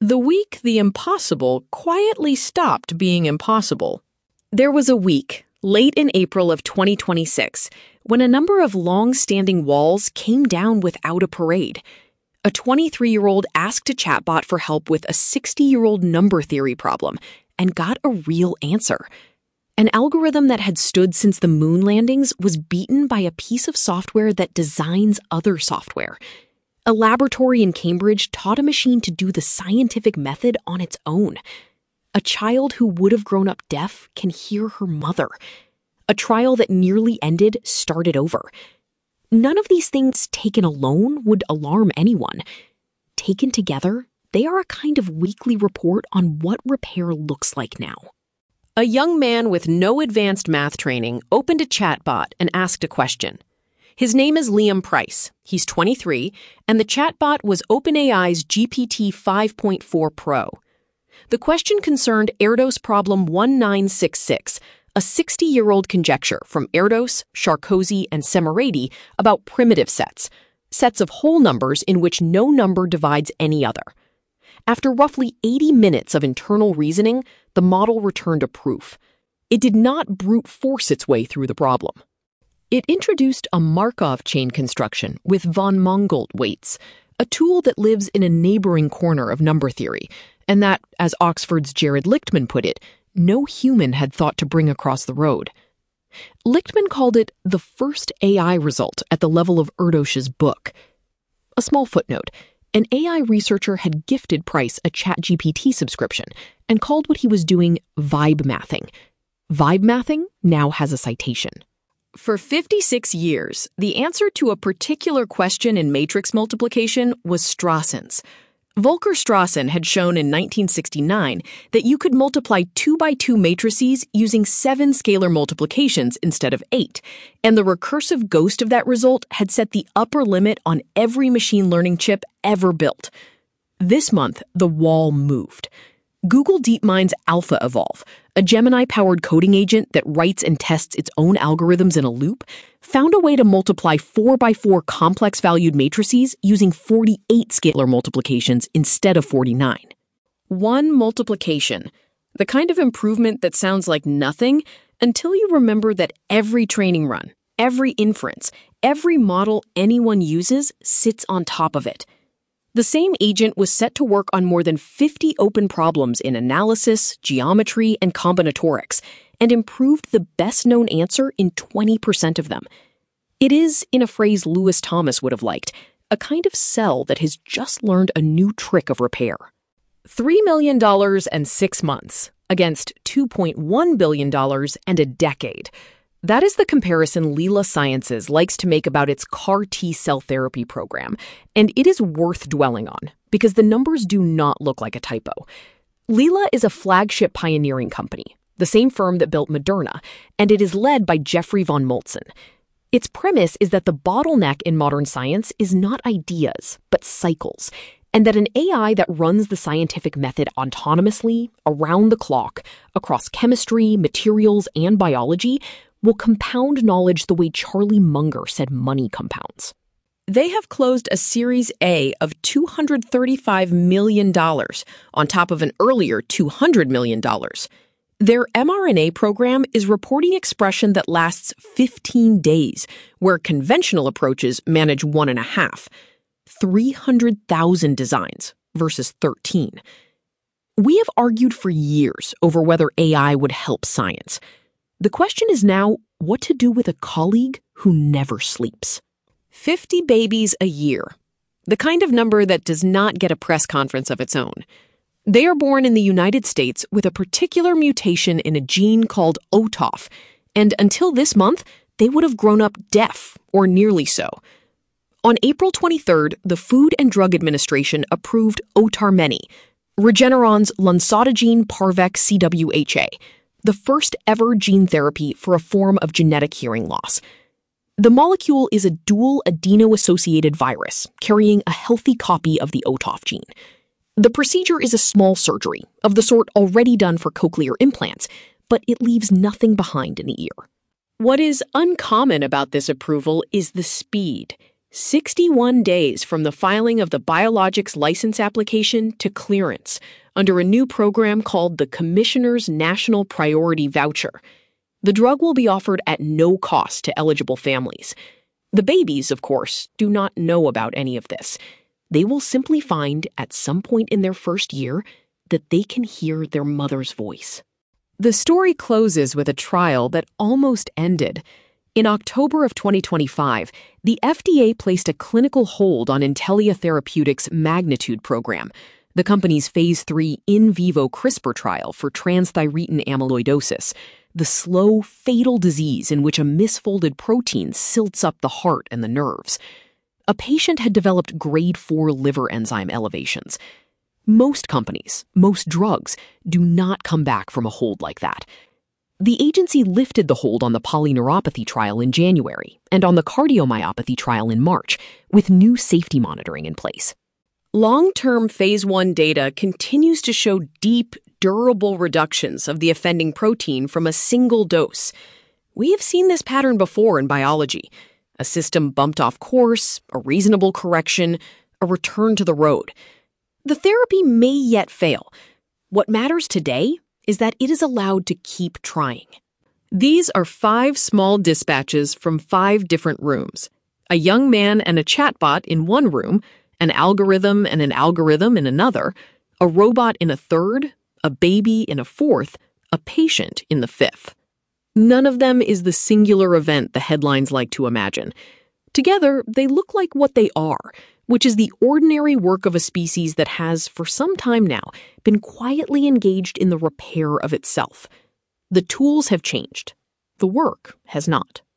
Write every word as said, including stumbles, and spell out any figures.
The week the impossible quietly stopped being impossible. There was a week, late in April of twenty twenty-six, when a number of long-standing walls came down without a parade. A twenty-three-year-old asked a chatbot for help with a sixty-year-old number theory problem and got a real answer. An algorithm that had stood since the moon landings was beaten by a piece of software that designs other software. A laboratory in Cambridge taught a machine to do the scientific method on its own. A child who would have grown up deaf can hear her mother. A trial that nearly ended started over. None of these things taken alone would alarm anyone. Taken together, they are a kind of weekly report on what repair looks like now. A young man with no advanced math training opened a chatbot and asked a question. His name is Liam Price. He's twenty-three, and the chatbot was OpenAI's G P T five point four Pro. The question concerned Erdos problem one nine six six, a sixty-year-old conjecture from Erdos, Charcosy, and Semerady about primitive sets, sets of whole numbers in which no number divides any other. After roughly eighty minutes of internal reasoning, the model returned a proof. It did not brute force its way through the problem. It introduced a Markov chain construction with von Mongold weights, a tool that lives in a neighboring corner of number theory, and that, as Oxford's Jared Lichtman put it, no human had thought to bring across the road. Lichtman called it the first A I result at the level of Erdős's book. A small footnote, an A I researcher had gifted Price a ChatGPT subscription and called what he was doing vibe mathing. Vibe mathing now has a citation. For fifty-six years, the answer to a particular question in matrix multiplication was Strasson's. Volker Strassen had shown in nineteen sixty-nine that you could multiply two by two matrices using seven scalar multiplications instead of eight, and the recursive ghost of that result had set the upper limit on every machine learning chip ever built. This month, the wall moved. Google DeepMind's AlphaEvolve, a Gemini-powered coding agent that writes and tests its own algorithms in a loop, found a way to multiply four by four complex-valued matrices using forty-eight scalar multiplications instead of forty-nine. One multiplication, the kind of improvement that sounds like nothing until you remember that every training run, every inference, every model anyone uses sits on top of it. The same agent was set to work on more than fifty open problems in analysis, geometry, and combinatorics, and improved the best-known answer in twenty percent of them. It is, in a phrase Lewis Thomas would have liked, a kind of cell that has just learned a new trick of repair. three million dollars and six months against two point one billion dollars and a decade. That is the comparison Leela Sciences likes to make about its C A R T cell therapy program, and it is worth dwelling on, because the numbers do not look like a typo. Leela is a flagship pioneering company, the same firm that built Moderna, and it is led by Jeffrey von Moltzen. Its premise is that the bottleneck in modern science is not ideas, but cycles, and that an A I that runs the scientific method autonomously, around the clock, across chemistry, materials, and biology, will compound knowledge the way Charlie Munger said money compounds. They have closed a Series A of two hundred thirty-five million dollars on top of an earlier two hundred million dollars. Their mRNA program is reporting expression that lasts fifteen days, where conventional approaches manage one and a half. three hundred thousand designs versus thirteen. We have argued for years over whether A I would help science. The question is now what to do with a colleague who never sleeps. fifty babies a year. The kind of number that does not get a press conference of its own. They are born in the United States with a particular mutation in a gene called O T O F, and until this month, they would have grown up deaf, or nearly so. On April twenty-third, the Food and Drug Administration approved Otarmeni, Regeneron's lunsotogene parvec C W H A, the first ever gene therapy for a form of genetic hearing loss. The molecule is a dual adeno-associated virus carrying a healthy copy of the O T O F gene. The procedure is a small surgery, of the sort already done for cochlear implants, but it leaves nothing behind in the ear. What is uncommon about this approval is the speed. sixty-one days from the filing of the biologics license application to clearance under a new program called the Commissioner's National Priority Voucher. The drug will be offered at no cost to eligible families. The babies, of course, do not know about any of this. They will simply find, at some point in their first year, that they can hear their mother's voice. The story closes with a trial that almost ended. In October of twenty twenty-five, the F D A placed a clinical hold on Intellia Therapeutics' Magnitude program, the company's phase three in vivo CRISPR trial for transthyretin amyloidosis, the slow, fatal disease in which a misfolded protein silts up the heart and the nerves. A patient had developed grade four liver enzyme elevations. Most companies, most drugs, do not come back from a hold like that. The agency lifted the hold on the polyneuropathy trial in January and on the cardiomyopathy trial in March, with new safety monitoring in place. Long-term phase one data continues to show deep, durable reductions of the offending protein from a single dose. We have seen this pattern before in biology. A system bumped off course, a reasonable correction, a return to the road. The therapy may yet fail. What matters today is that it is allowed to keep trying. These are five small dispatches from five different rooms. A young man and a chatbot in one room, an algorithm and an algorithm in another, a robot in a third, a baby in a fourth, a patient in the fifth. None of them is the singular event the headlines like to imagine. Together, they look like what they are, which is the ordinary work of a species that has, for some time now, been quietly engaged in the repair of itself. The tools have changed. The work has not.